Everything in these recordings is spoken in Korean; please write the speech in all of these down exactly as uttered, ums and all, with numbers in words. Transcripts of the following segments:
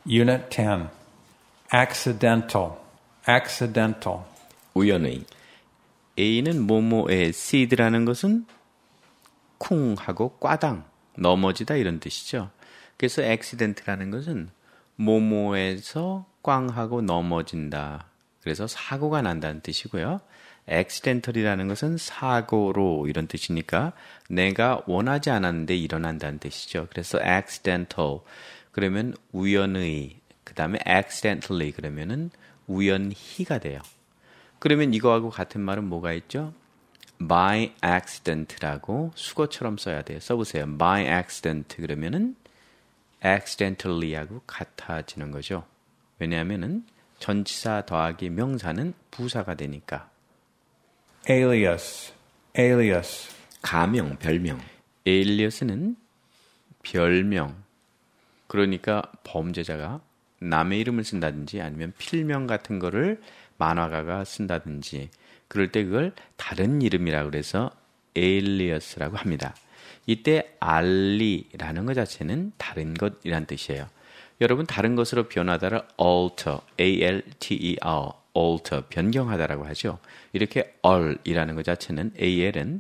Unit ten. Accidental. Accidental. 우연의. A는 뭐뭐의 seed라는 것은 쿵 하고 꽈당 넘어지다 이런 뜻이죠. 그래서 accident라는 것은 뭐뭐에서 꽝 하고 넘어진다. 그래서 사고가 난다는 뜻이고요. accidental이라는 것은 사고로 이런 뜻이니까 내가 원하지 않았는데 일어난다는 뜻이죠. 그래서 accidental 그러면 우연의, 그 다음에 accidentally 그러면은 우연히가 돼요. 그러면 이거하고 같은 말은 뭐가 있죠? by accident라고 수거처럼 써야 돼요. 써보세요. by accident 그러면은 accidentally하고 같아지는 거죠. 왜냐하면은 전치사 더하기 명사는 부사가 되니까. Alias. Alias. 가명, 별명. alias는 별명. 그러니까 범죄자가 남의 이름을 쓴다든지 아니면 필명 같은 거를 만화가가 쓴다든지 그럴 때 그걸 다른 이름이라고 그래서 alias라고 합니다. 이때 알리라는 것 자체는 다른 것이란 뜻이에요. 여러분 다른 것으로 변하다를 alter, A-L-T-E-R, alter, 변경하다라고 하죠. 이렇게 al이라는 것 자체는 al은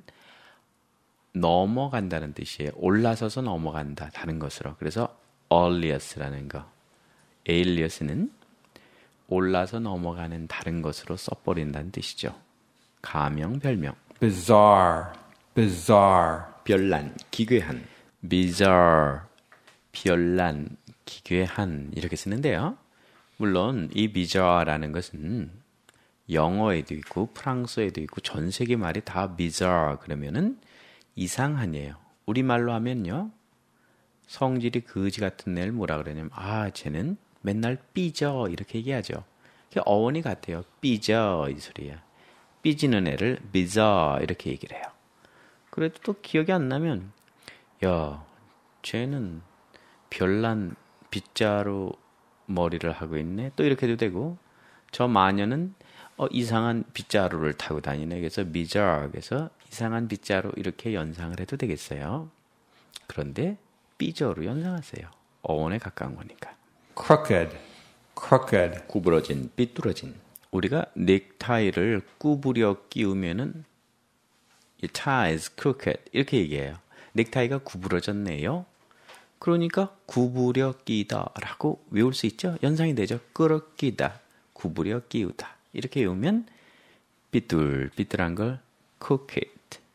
넘어간다는 뜻이에요. 올라서서 넘어간다, 다른 것으로. 그래서 alias라는 거. alias는 올라서 넘어가는 다른 것으로 써버린다는 뜻이죠. 가명, 별명. Bizarre. Bizarre. 별난, 기괴한. bizarre, 별난, 기괴한 이렇게 쓰는데요. 물론 이 bizarre라는 것은 영어에도 있고 프랑스어에도 있고 전 세계 말이 다 bizarre 그러면은 이상한이에요. 우리말로 하면요. 성질이 거지 같은 애를 뭐라 그러냐면 아 쟤는 맨날 삐져 이렇게 얘기하죠. 그게 어원이 같아요. 삐져 이 소리야. 삐지는 애를 bizarre 이렇게 얘기를 해요. 그래도 또 기억이 안 나면 야 쟤는 별난 빗자루 머리를 하고 있네. 또 이렇게 해도 되고 저 마녀는 어, 이상한 빗자루를 타고 다니네. 그래서 bizarre 그래서 이상한 빗자루 이렇게 연상을 해도 되겠어요. 그런데 삐져로 연상하세요. 어원에 가까운 거니까. Crooked. Crooked. 구부러진, 삐뚤어진. 우리가 넥타이를 구부려 끼우면은 Your tie is crooked 이렇게 얘기해요. 넥타이가 구부러졌네요. 그러니까 구부려 끼다라고 외울 수 있죠. 연상이 되죠. 끌어 끼다, 구부려 끼우다 이렇게 외우면 삐뚤삐뚤한 걸 crooked.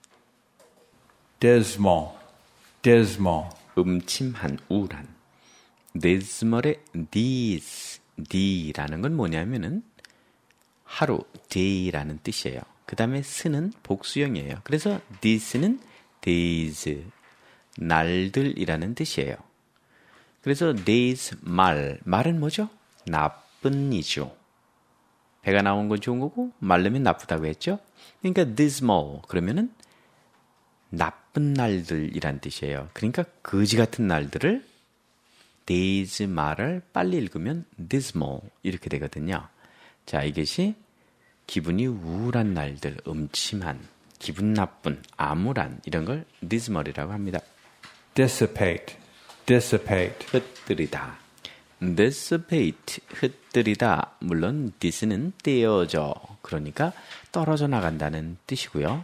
Dismal. Dismal. 음침한, 우울한. dismal의 this, d라는 건 뭐냐면은 하루, day라는 뜻이에요. 그 다음에 스는 복수형이에요. 그래서 this는 days, 날들이라는 뜻이에요. 그래서 days, 말. 말은 뭐죠? 나쁜이죠. 배가 나온 건 좋은 거고 말르면 나쁘다고 했죠. 그러니까 dismal 그러면은 나쁜 날들이란 뜻이에요. 그러니까 거지 같은 날들을 days 말을 빨리 읽으면 dismal 이렇게 되거든요. 자, 이것이 기분이 우울한 날들, 음침한, 기분 나쁜, 암울한 이런 걸 dismal이라고 합니다. Dissipate. Dissipate. 흩뜨리다. dissipate, 흩뜨리다. 물론 this는 떼어져. 그러니까 떨어져 나간다는 뜻이고요.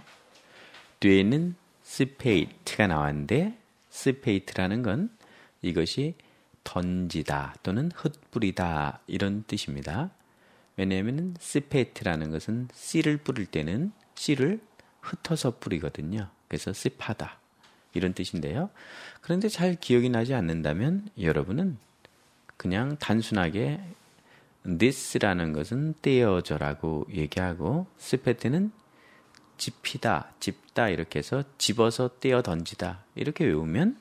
뒤에는 dissipate가 나왔는데 dissipate라는 건 이것이 던지다 또는 흩뿌리다 이런 뜻입니다. 왜냐하면 dissipate라는 것은 씨를 뿌릴 때는 씨를 흩어서 뿌리거든요. 그래서 습하다 이런 뜻인데요. 그런데 잘 기억이 나지 않는다면 여러분은 그냥 단순하게 this라는 것은 떼어져라고 얘기하고 dissipate는 집히다, 집다 이렇게 해서 집어서 떼어 던지다 이렇게 외우면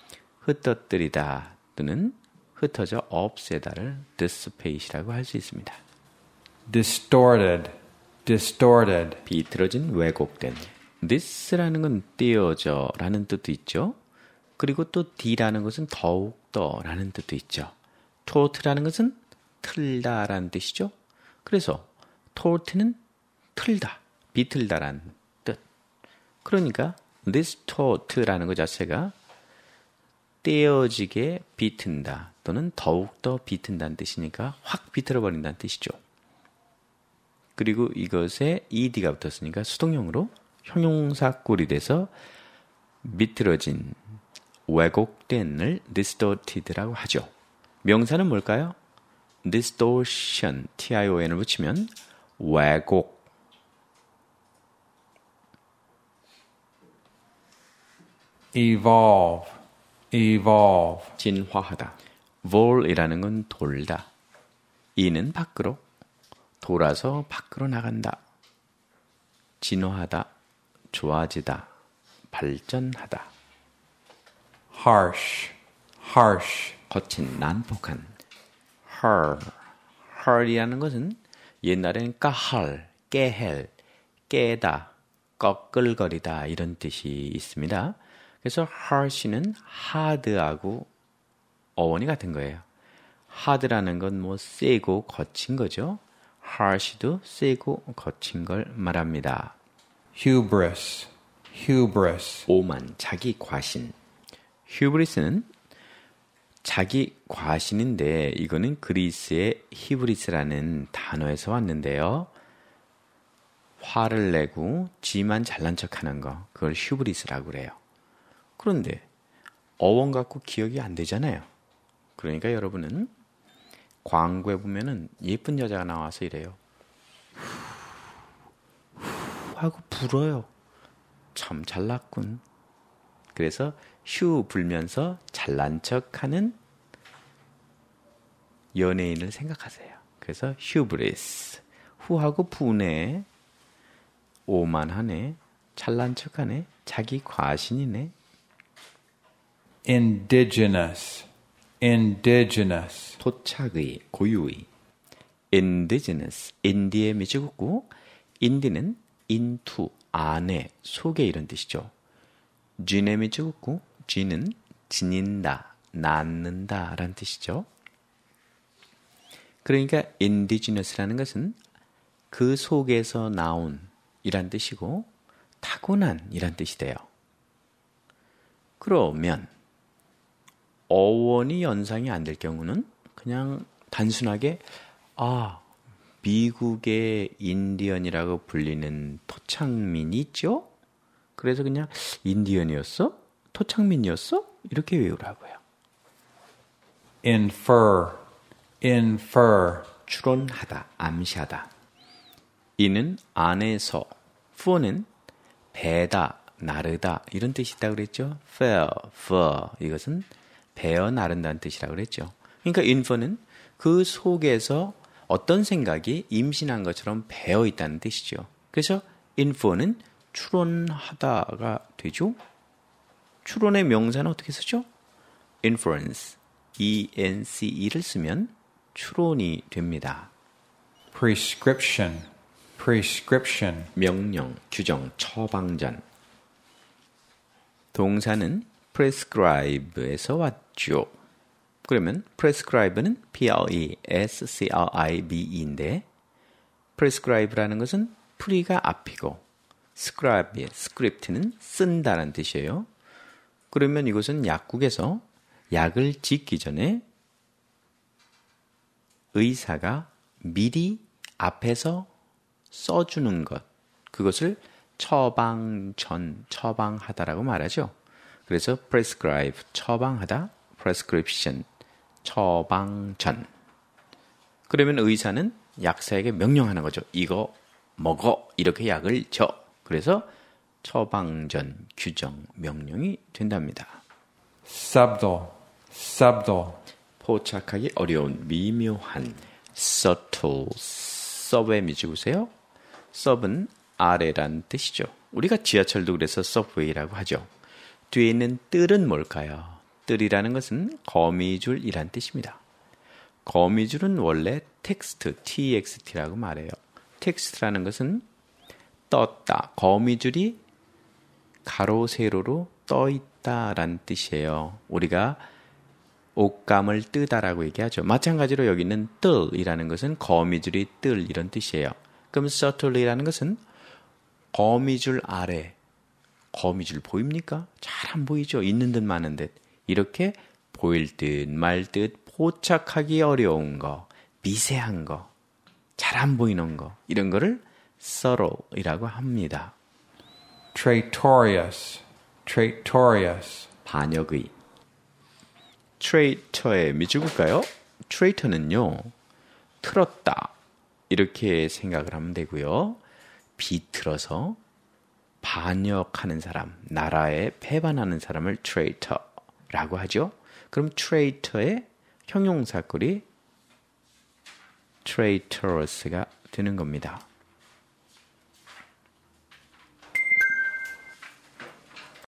흩어뜨리다 또는 흩어져 없애다를 dissipate이라고 할 수 있습니다. Distorted. Distorted. 비틀어진, 왜곡된. this라는 건 떼어져라는 뜻도 있죠. 그리고 또 d라는 것은 더욱더라는 뜻도 있죠. tort라는 것은 틀다라는 뜻이죠. 그래서 tort는 틀다, 비틀다라는 뜻. 그러니까 distort라는 것 자체가 떼어지게 비튼다 또는 더욱더 비튼다는 뜻이니까 확 비틀어 버린다는 뜻이죠. 그리고 이것에 ed가 붙었으니까 수동형으로 형용사꼴이 돼서 비틀어진, 왜곡된을 distorted라고 하죠. 명사는 뭘까요? distortion, tion을 붙이면 왜곡. evolve, evolve, 진화하다. vol이라는 건 돌다. 이는 밖으로, 돌아서 밖으로 나간다. 진화하다, 좋아지다, 발전하다. harsh, harsh, 거친, 난폭한. hard, hard이라는 것은 옛날에는 까할, 깨헬, 깨다, 꺼끌거리다 이런 뜻이 있습니다. 그래서 harsh는 hard하고 어원이 같은 거예요. hard라는 건 뭐 세고 거친 거죠. harsh도 세고 거친 걸 말합니다. hubris, hubris, 오만, 자기 과신. hubris는 자기 과신인데 이거는 그리스의 히브리스라는 단어에서 왔는데요. 화를 내고 지만 잘난 척하는 거, 그걸 휴브리스라고 그래요. 그런데 어원 갖고 기억이 안 되잖아요. 그러니까 여러분은 광고에 보면은 예쁜 여자가 나와서 이래요. 하고 불어요. 참 잘났군. 그래서 휴 불면서 잘난 척하는 연예인을 생각하세요. 그래서 휴브리스. 후하고 분해, 오만하네, 잘난 척하네, 자기 과신이네. indigenous, indigenous, 토착의, 고유의. indigenous, 인디에 미치겠고, 인디는 into, 안에, 속에 이런 뜻이죠. 진에 미치겠고, 진은 지닌다, 낳는다 라는 뜻이죠. 그러니까 indigenous라는 것은 그 속에서 나온 이란 뜻이고 타고난 이란 뜻이 돼요. 그러면 어원이 연상이 안 될 경우는 그냥 단순하게 아, 미국의 인디언이라고 불리는 토착민이 있죠? 그래서 그냥 인디언이었어? 토착민이었어? 이렇게 외우라고요. infer, infer, 추론하다, 암시하다. 이는 안에서, for는 배다, 나르다 이런 뜻이 있다고 그랬죠. fair, for 이것은 배어 나른다는 뜻이라고 그랬죠. 그러니까 infer는 그 속에서 어떤 생각이 임신한 것처럼 배어 있다는 뜻이죠. 그래서 infer는 추론하다가 되죠. 추론의 명사는 어떻게 쓰죠? inference, E-N-C-E를 쓰면 추론이 됩니다. prescription, prescription, 명령, 규정, 처방전. 동사는 prescribe에서 왔죠. 그러면 prescribe는 P-R-E-S-C-R-I-B-E인데 prescribe라는 것은 pre가 앞이고 scribe, script는 쓴다는 뜻이에요. 그러면 이것은 약국에서 약을 짓기 전에 의사가 미리 앞에서 써주는 것, 그것을 처방전, 처방하다라고 말하죠. 그래서 prescribe, 처방하다, prescription, 처방전. 그러면 의사는 약사에게 명령하는 거죠. 이거 먹어, 이렇게 약을 줘. 그래서 처방전, 규정, 명령이 된답니다. subtle, subtle, 포착하기 어려운, 미묘한, subtle, sub에 미치고세요. sub은 아래란 뜻이죠. 우리가 지하철도 그래서 subway라고 하죠. 뒤에 있는 뜰은 뭘까요? 뜰이라는 것은 거미줄이란 뜻입니다. 거미줄은 원래 텍스트, txt라고 말해요. 텍스트라는 것은 떴다, 거미줄이 가로 세로로 떠 있다라는 뜻이에요. 우리가 옷감을 뜨다라고 얘기하죠. 마찬가지로 여기 있는 뜰이라는 것은 거미줄이 뜰 이런 뜻이에요. 그럼 subtle이라는 것은 거미줄 아래, 거미줄 보입니까? 잘 안 보이죠. 있는 듯 마는 듯. 이렇게 보일 듯 말 듯 포착하기 어려운 거, 미세한 거, 잘 안 보이는 거 이런 거를 subtle이라고 합니다. traitorous, traitorous, 반역의. traitor의 미주볼까요? traitor는요, 틀었다 이렇게 생각을 하면 되고요. 비틀어서 반역하는 사람, 나라에 배반하는 사람을 traitor라고 하죠. 그럼 traitor의 형용사꼴이 traitorous가 되는 겁니다.